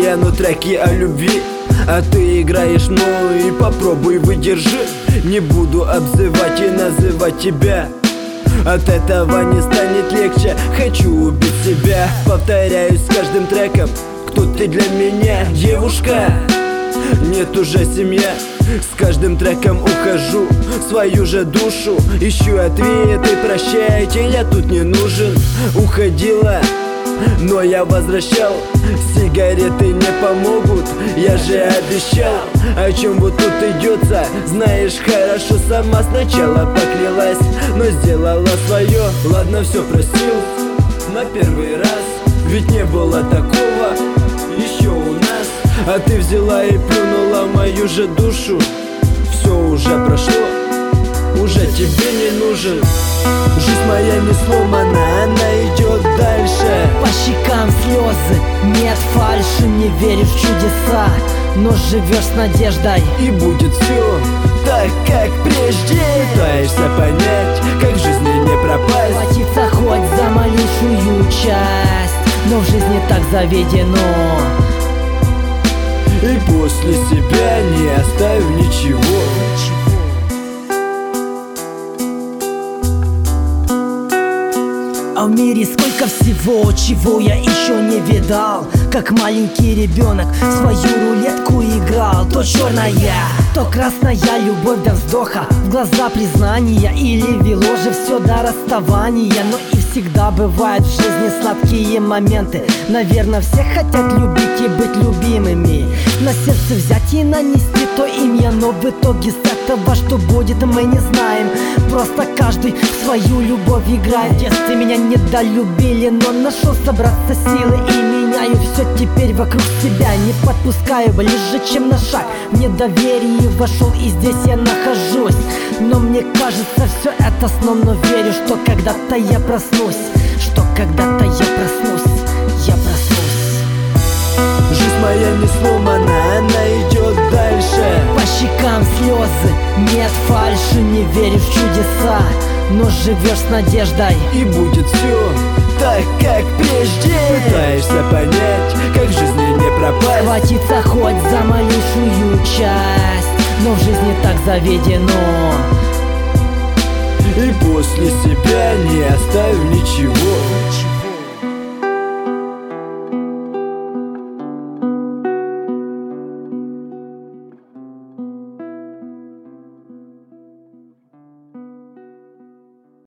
постоянно треки о любви, а ты играешь, ну и попробуй выдержи. Не буду обзывать и называть тебя, от этого не станет легче. Хочу убить себя. Повторяюсь с каждым треком: кто ты для меня, девушка? Нет уже семья. С каждым треком ухожу в свою же душу, ищу ответы, прощайте, я тут не нужен. Уходила, но я возвращал. Сигареты не помогут, я же обещал. О чем вот тут идется, знаешь хорошо сама. Сначала поклялась, но сделала свое. Ладно, все простил на первый раз, ведь не было такого еще у нас. А ты взяла и плюнула мою же душу. Все уже прошло, уже тебе не нужен. Жизнь моя не сломана, она идет дальше. По щекам слезы, нет фальши, не веришь в чудеса, но живешь с надеждой. И будет все так, как прежде. Пытаешься понять, как в жизни не пропасть. Хватиться хоть за малейшую часть, но в жизни так заведено. И после себя не оставь ничего. А в мире сколько всего, чего я еще не видал. Как маленький ребенок в свою рулетку играл. То черная, то красная любовь до вздоха, в глаза признания, или вело же все до расставания. Но и всегда бывают в жизни сладкие моменты. Наверное, все хотят любить и быть любимыми, на сердце взять и нанести то имя. Но в итоге с этого что будет, мы не знаем. Просто каждый в свою любовь играет. В детстве меня недолюбили, но нашел собраться силы и меняю все теперь вокруг себя. Не подпускаю ближе, чем на шаг. В недоверие вошел и здесь я нахожусь. Но мне кажется все это сном, но верю, что когда-то я проснусь. Что когда-то я проснусь, я проснусь. Жизнь моя не сломана, она идет дальше. По щекам слезы, нет фальши, не веришь в чудеса, но живешь с надеждой. И будет все так, как прежде. Пытаешься понять, как в жизни не пропасть. Хватиться хоть за малейшую часть, но в жизни так заведено. И после себя не оставь ничего.